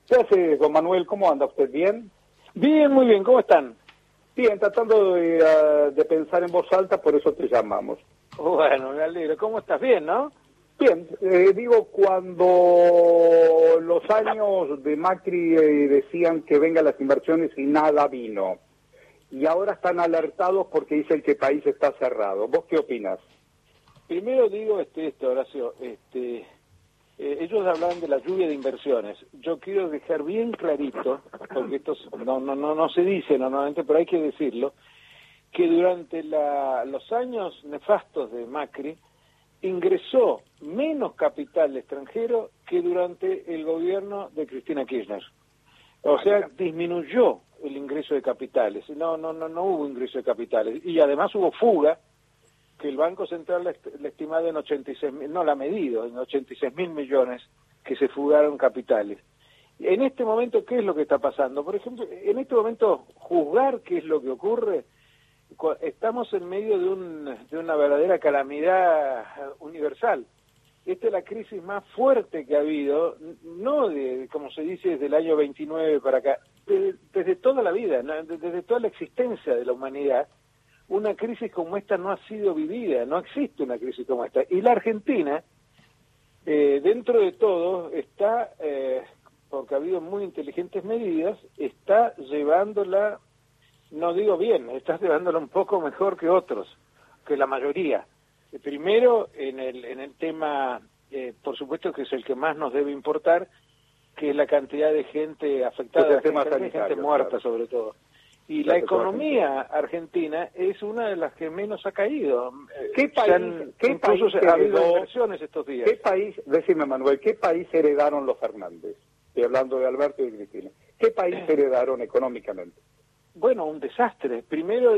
¿Qué hace, don Manuel? ¿Cómo anda usted? ¿Bien? Bien, muy bien, ¿cómo están? Bien, tratando de pensar en voz alta, por eso te llamamos. Bueno, me alegro. ¿Cómo estás? Bien, ¿no? Bien, digo, cuando los años de Macri decían que vengan las inversiones y nada vino, y ahora están alertados porque dicen que el país está cerrado. ¿Vos qué opinas? Primero digo esto, Horacio, ellos hablan de la lluvia de inversiones. Yo quiero dejar bien clarito, porque esto no se dice normalmente, pero hay que decirlo, que durante los años nefastos de Macri ingresó menos capital extranjero que durante el gobierno de Cristina Kirchner. O sea, disminuyó el ingreso de capitales. No hubo ingreso de capitales. Y además hubo fuga, que el Banco Central la estimaba en 86.000, no la ha medido, en 86.000 millones que se fugaron capitales. En este momento, ¿qué es lo que está pasando? Por ejemplo, en este momento, juzgar qué es lo que ocurre, estamos en medio de una verdadera calamidad universal. Esta es la crisis más fuerte que ha habido, no como se dice, desde el año 29 para acá, desde toda la vida, ¿no? Desde toda la existencia de la humanidad. Una crisis como esta no ha sido vivida, no existe una crisis como esta. Y la Argentina, dentro de todo, está, porque ha habido muy inteligentes medidas, está llevándola, no digo bien, está llevándola un poco mejor que otros, que la mayoría. Primero, en el tema, por supuesto que es el que más nos debe importar, que es la cantidad de gente afectada, gente muerta, claro, sobre todo. Y la economía argentina es una de las que menos ha caído. ¿Qué país ha habido inversiones estos días? ¿Qué país, decime Manuel, qué país heredaron los Fernández? Estoy hablando de Alberto y de Cristina. ¿Qué país heredaron económicamente? Bueno, un desastre. Primero,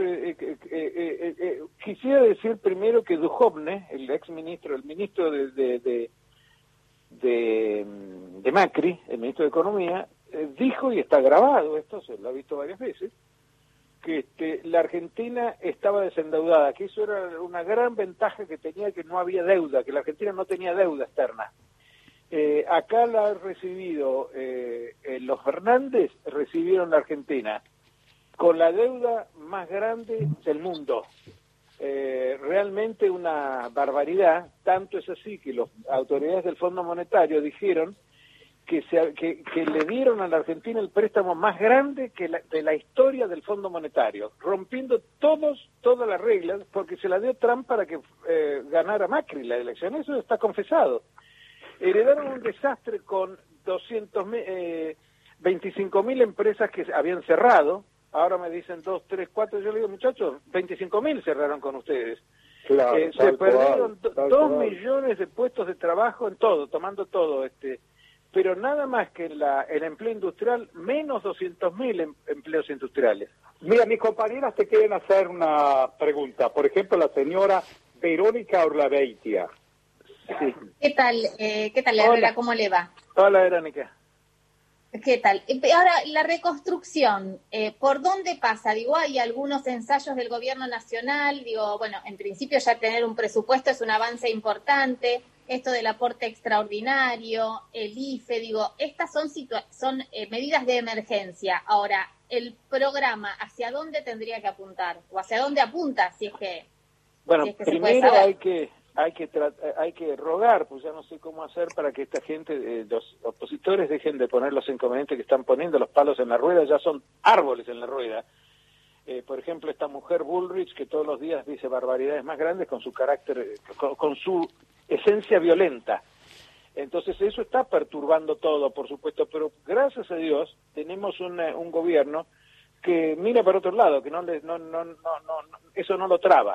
quisiera decir primero que Duhovne, el exministro, el ministro de Macri, el ministro de Economía, dijo, y está grabado, esto se lo ha visto varias veces, que la Argentina estaba desendeudada, que eso era una gran ventaja que tenía, que no había deuda, que la Argentina no tenía deuda externa. Acá la han recibido, los Fernández recibieron la Argentina con la deuda más grande del mundo. Realmente una barbaridad, tanto es así que las autoridades del Fondo Monetario dijeron que le dieron a la Argentina el préstamo más grande de la historia del Fondo Monetario, rompiendo todas las reglas, porque se la dio Trump para que ganara Macri la elección. Eso está confesado. Heredaron un desastre con 25.000 empresas que habían cerrado. Ahora me dicen 2, 3, 4, yo le digo, muchachos, 25.000 cerraron con ustedes. Claro, se perdieron 2 millones de puestos de trabajo en todo, tomando todo, pero nada más que el empleo industrial, menos 200.000 empleos industriales. Mira, mis compañeras te quieren hacer una pregunta. Por ejemplo, la señora Verónica Orlaveitia. Sí. ¿Qué tal, Herrera? ¿Cómo le va? Hola, Verónica. ¿Qué tal? Ahora, la reconstrucción, ¿por dónde pasa? Digo, hay algunos ensayos del gobierno nacional, digo, bueno, en principio ya tener un presupuesto es un avance importante, esto del aporte extraordinario, el IFE, digo, estas son medidas de emergencia. Ahora, el programa, ¿hacia dónde tendría que apuntar? ¿O hacia dónde apunta, si es que, bueno, si es que primero se puede saber? hay que rogar, pues ya no sé cómo hacer para que esta gente, los opositores, dejen de poner los inconvenientes que están poniendo, los palos en la rueda, ya son árboles en la rueda. Por ejemplo, esta mujer Bullrich, que todos los días dice barbaridades más grandes con su carácter, con su esencia violenta. Entonces eso está perturbando todo, por supuesto, pero gracias a Dios tenemos un gobierno que mira para otro lado, que eso no lo traba.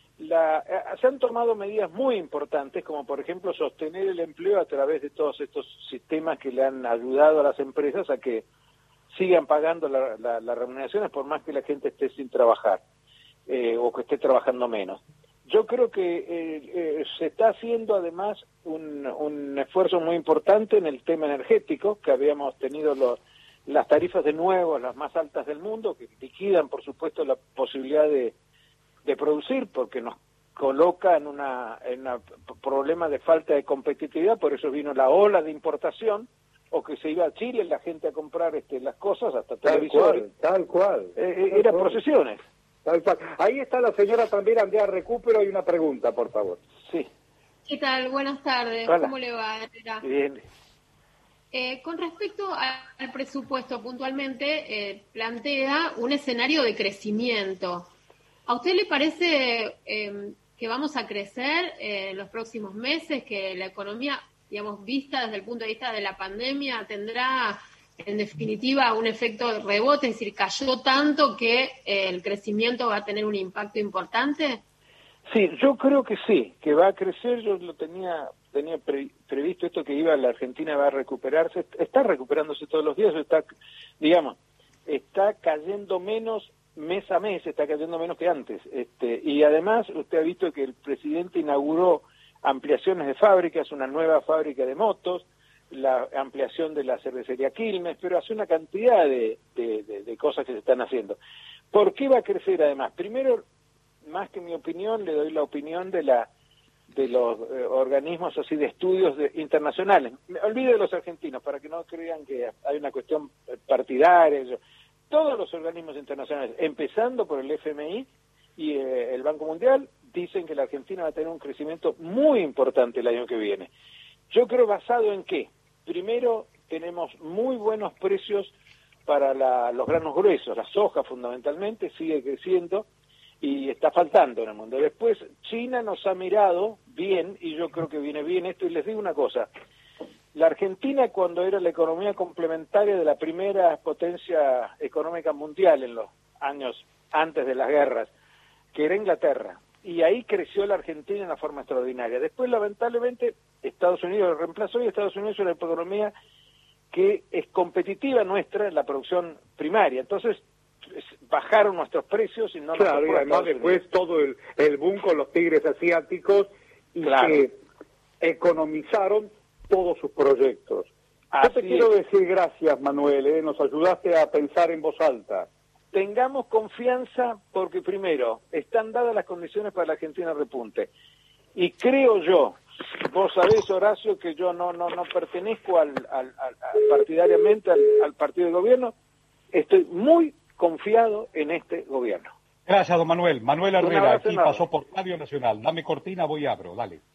Se han tomado medidas muy importantes, como por ejemplo sostener el empleo a través de todos estos sistemas que le han ayudado a las empresas a que sigan pagando las remuneraciones por más que la gente esté sin trabajar o que esté trabajando menos. Yo creo que se está haciendo además un esfuerzo muy importante en el tema energético, que habíamos tenido las tarifas de nuevo, las más altas del mundo, que liquidan por supuesto la posibilidad de producir, porque nos coloca en un problema de falta de competitividad, por eso vino la ola de importación, o que se iba a Chile la gente a comprar las cosas, hasta Tal televisores. cual, tal cual. Eran procesiones. Tal cual. Ahí está la señora también, Andrea Recupero, y una pregunta, por favor. Sí. ¿Qué tal? Buenas tardes. Hola. ¿Cómo le va? Bien. Con respecto al presupuesto, puntualmente plantea un escenario de crecimiento. ¿A usted le parece que vamos a crecer en los próximos meses, que la economía, digamos, vista desde el punto de vista de la pandemia, tendrá en definitiva un efecto de rebote, es decir, cayó tanto que el crecimiento va a tener un impacto importante? Sí, yo creo que sí, que va a crecer. Yo lo tenía previsto esto, que la Argentina va a recuperarse, está recuperándose todos los días, está cayendo menos mes a mes, está cayendo menos que antes. Y además usted ha visto que el presidente inauguró ampliaciones de fábricas, una nueva fábrica de motos, la ampliación de la cervecería Quilmes, pero hace una cantidad de cosas que se están haciendo. ¿Por qué va a crecer además? Primero, más que mi opinión, le doy la opinión de los organismos así de estudios internacionales. Me olvido de los argentinos, para que no crean que hay una cuestión partidaria. Todos los organismos internacionales, empezando por el FMI y el Banco Mundial, dicen que la Argentina va a tener un crecimiento muy importante el año que viene. Yo creo, ¿basado en qué? Primero, tenemos muy buenos precios para los granos gruesos, la soja fundamentalmente sigue creciendo y está faltando en el mundo. Después, China nos ha mirado bien, y yo creo que viene bien esto, y les digo una cosa: la Argentina, cuando era la economía complementaria de la primera potencia económica mundial en los años antes de las guerras, que era Inglaterra, y ahí creció la Argentina de una forma extraordinaria. Después, lamentablemente, Estados Unidos lo reemplazó, y Estados Unidos es una economía que es competitiva nuestra en la producción primaria. Entonces, bajaron nuestros precios y no nos... Claro, y además después todo el boom con los tigres asiáticos, y claro, que economizaron todos sus proyectos. Yo te quiero decir gracias, Manuel, nos ayudaste a pensar en voz alta. Tengamos confianza, porque primero, están dadas las condiciones para la Argentina repunte. Y creo yo, vos sabés, Horacio, que yo no pertenezco partidariamente al partido de gobierno, estoy muy confiado en este gobierno. Gracias, don Manuel. Manuel Herrera, aquí pasó por Radio Nacional. Dame cortina, voy y abro, dale.